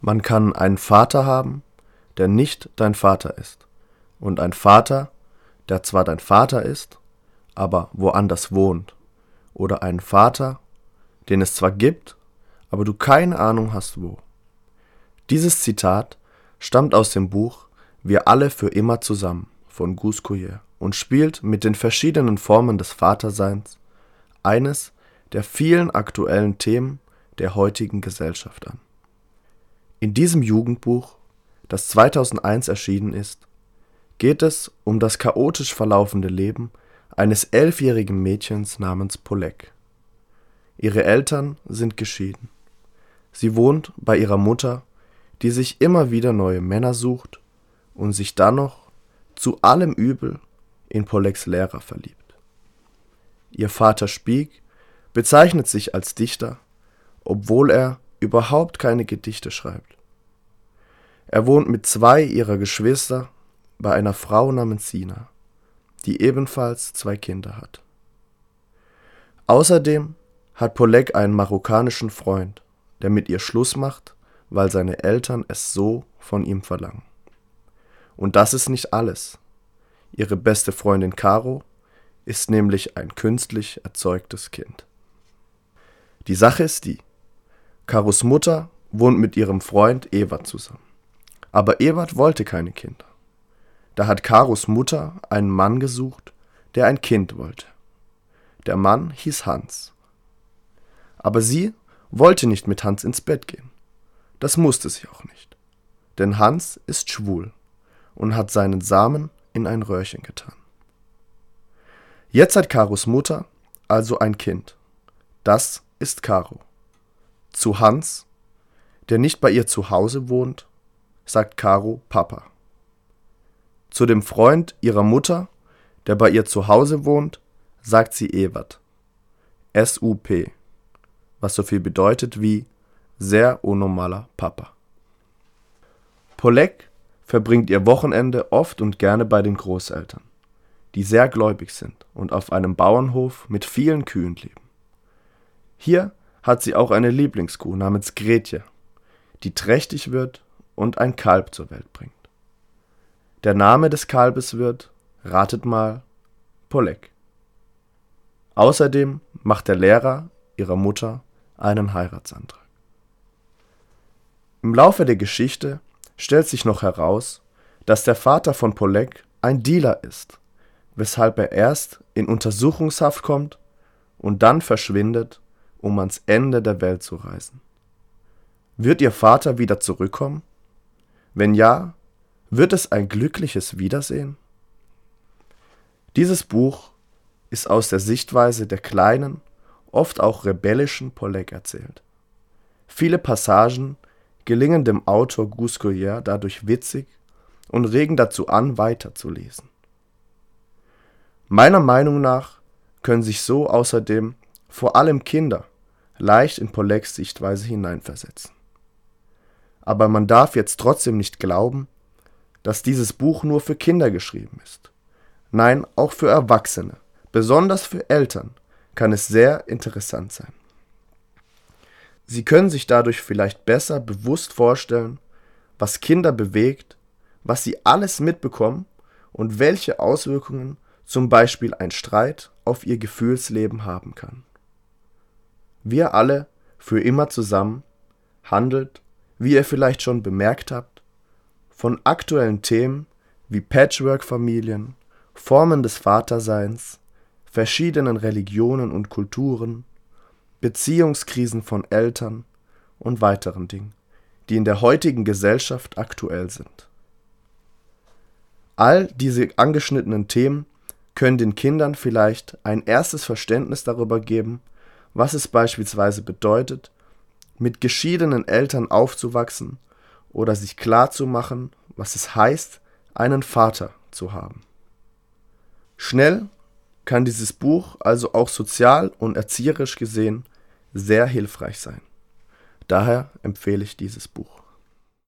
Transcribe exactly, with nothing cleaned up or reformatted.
Man kann einen Vater haben, der nicht dein Vater ist, und einen Vater, der zwar dein Vater ist, aber woanders wohnt, oder einen Vater, den es zwar gibt, aber du keine Ahnung hast wo. Dieses Zitat stammt aus dem Buch Wir alle für immer zusammen von Gus Collier und spielt mit den verschiedenen Formen des Vaterseins eines der vielen aktuellen Themen der heutigen Gesellschaft an. In diesem Jugendbuch, das zweitausendeins erschienen ist, geht es um das chaotisch verlaufende Leben eines elfjährigen Mädchens namens Polek. Ihre Eltern sind geschieden. Sie wohnt bei ihrer Mutter, die sich immer wieder neue Männer sucht und sich dann noch, zu allem Übel, in Poleks Lehrer verliebt. Ihr Vater Spiek bezeichnet sich als Dichter, obwohl er überhaupt keine Gedichte schreibt. Er wohnt mit zwei ihrer Geschwister bei einer Frau namens Sina, die ebenfalls zwei Kinder hat. Außerdem hat Polek einen marokkanischen Freund, der mit ihr Schluss macht, weil seine Eltern es so von ihm verlangen. Und das ist nicht alles. Ihre beste Freundin Caro ist nämlich ein künstlich erzeugtes Kind. Die Sache ist die: Caros Mutter wohnt mit ihrem Freund Ewart zusammen. Aber Ewart wollte keine Kinder. Da hat Caros Mutter einen Mann gesucht, der ein Kind wollte. Der Mann hieß Hans. Aber sie wollte nicht mit Hans ins Bett gehen. Das musste sie auch nicht. Denn Hans ist schwul und hat seinen Samen in ein Röhrchen getan. Jetzt hat Caros Mutter also ein Kind. Das ist Caro. Zu Hans, der nicht bei ihr zu Hause wohnt, sagt Caro Papa. Zu dem Freund ihrer Mutter, der bei ihr zu Hause wohnt, sagt sie Ewart. S U P, was so viel bedeutet wie sehr unnormaler Papa. Polek verbringt ihr Wochenende oft und gerne bei den Großeltern, die sehr gläubig sind und auf einem Bauernhof mit vielen Kühen leben. Hier hat sie auch eine Lieblingskuh namens Gretje, die trächtig wird und ein Kalb zur Welt bringt. Der Name des Kalbes wird, ratet mal, Polek. Außerdem macht der Lehrer ihrer Mutter einen Heiratsantrag. Im Laufe der Geschichte stellt sich noch heraus, dass der Vater von Polek ein Dealer ist, weshalb er erst in Untersuchungshaft kommt und dann verschwindet, um ans Ende der Welt zu reisen. Wird ihr Vater wieder zurückkommen? Wenn ja, wird es ein glückliches Wiedersehen? Dieses Buch ist aus der Sichtweise der kleinen, oft auch rebellischen Polek erzählt. Viele Passagen gelingen dem Autor Gus Collier dadurch witzig und regen dazu an, weiterzulesen. Meiner Meinung nach können sich so außerdem vor allem Kinder leicht in Poleks Sichtweise hineinversetzen. Aber man darf jetzt trotzdem nicht glauben, dass dieses Buch nur für Kinder geschrieben ist. Nein, auch für Erwachsene, besonders für Eltern, kann es sehr interessant sein. Sie können sich dadurch vielleicht besser bewusst vorstellen, was Kinder bewegt, was sie alles mitbekommen und welche Auswirkungen zum Beispiel ein Streit auf ihr Gefühlsleben haben kann. Wir alle für immer zusammen handelt, wie ihr vielleicht schon bemerkt habt, von aktuellen Themen wie Patchwork-Familien, Formen des Vaterseins, verschiedenen Religionen und Kulturen, Beziehungskrisen von Eltern und weiteren Dingen, die in der heutigen Gesellschaft aktuell sind. All diese angeschnittenen Themen können den Kindern vielleicht ein erstes Verständnis darüber geben, was es beispielsweise bedeutet, mit geschiedenen Eltern aufzuwachsen oder sich klarzumachen, was es heißt, einen Vater zu haben. Schnell kann dieses Buch also auch sozial und erzieherisch gesehen sehr hilfreich sein. Daher empfehle ich dieses Buch.